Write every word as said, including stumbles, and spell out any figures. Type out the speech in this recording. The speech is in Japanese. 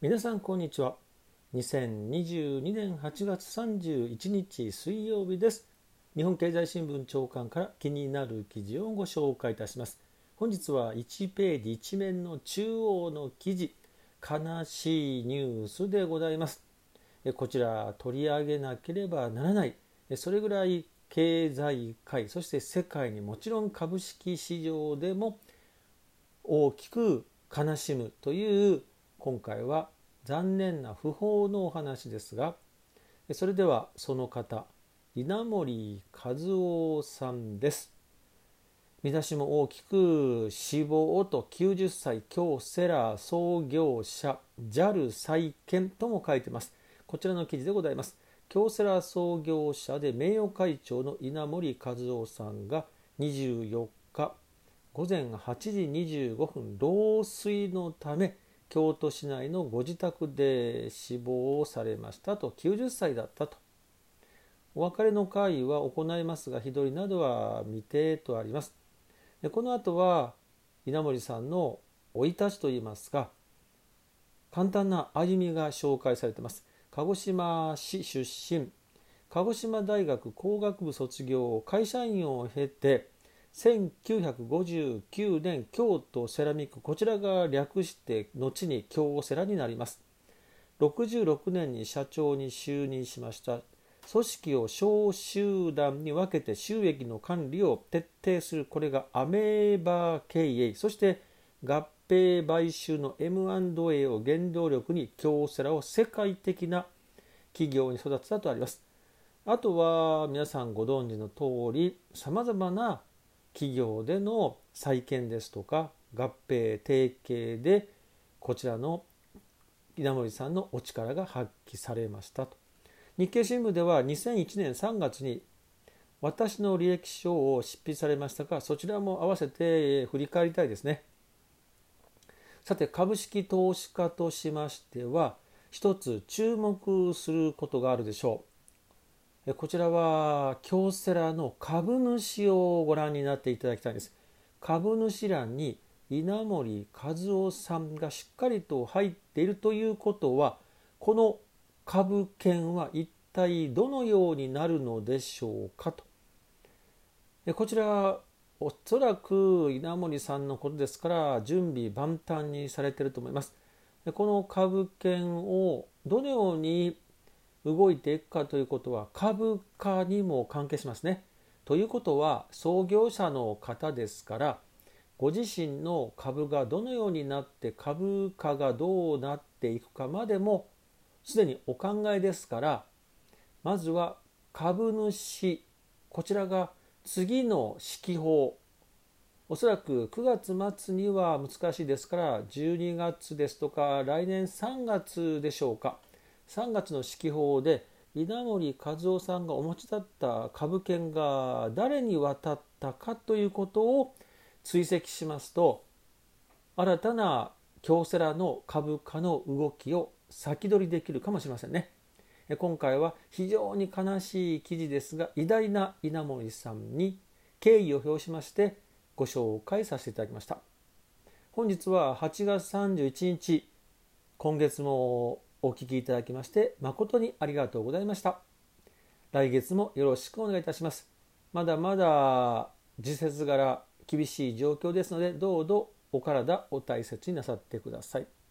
皆さんこんにちは。にせんにじゅうにねんはちがつさんじゅういちにち水曜日です。日本経済新聞長官から気になる記事をご紹介いたします。本日はいちページいち面の中央の記事、悲しいニュースでございます。こちら取り上げなければならない、それぐらい経済界、そして世界にもちろん株式市場でも大きく悲しむという、今回は残念な訃報のお話ですが、それではその方、稲盛和夫さんです。見出しも大きく、死亡ときゅうじゅっさい京セラ創業者 ジャル 再建とも書いています。こちらの記事でございます。京セラ創業者で名誉会長の稲盛和夫さんがにじゅうよっかごぜんはちじにじゅうごふん、老衰のため京都市内のご自宅で死亡されましたと。きゅうじゅっさいだったと。お別れの会は行いますが、日取りなどは未定とあります。でこの後は稲盛さんの生い立ちといいますか、簡単な歩みが紹介されています。鹿児島市出身、鹿児島大学工学部卒業、会社員を経てせんきゅうひゃくごじゅうきゅうねん京都セラミック、こちらが略して後に京セラになります。ろくじゅうろくねんに社長に就任しました。組織を小集団に分けて収益の管理を徹底する、これがアメーバ経営、そして合併買収の エムアンドエー を原動力に京セラを世界的な企業に育てたとあります。あとは皆さんご存知の通り、さまざまな企業での再建ですとか合併提携でこちらの稲盛さんのお力が発揮されましたと。日経新聞ではにせんいちねんさんがつに私の履歴書を執筆されましたが、そちらも合わせて振り返りたいですね。さて、株式投資家としましては一つ注目することがあるでしょう。こちらは京セラの株主をご覧になっていただきたいんです。株主欄に稲盛和夫さんがしっかりと入っているということは、この株券は一体どのようになるのでしょうかと。こちらおそらく稲盛さんのことですから準備万端にされていると思います。この株券をどのように動いていくかということは株価にも関係しますね。ということは創業者の方ですから、ご自身の株がどのようになって株価がどうなっていくかまでもすでにお考えですから、まずは株主、こちらが次の指揮法、おそらくくがつ末には難しいですからじゅうにがつですとか来年さんがつでしょうか、さんがつの指揮法で稲盛和夫さんがお持ちだった株券が誰に渡ったかということを追跡しますと、新たな京セラの株価の動きを先取りできるかもしれませんね。今回は非常に悲しい記事ですが、偉大な稲盛さんに敬意を表しましてご紹介させていただきました。本日ははちがつさんじゅういちにち、今月もお聞きいただきまして誠にありがとうございました。来月もよろしくお願いいたします。まだまだ時節柄厳しい状況ですので、どうぞお体お大切になさってください。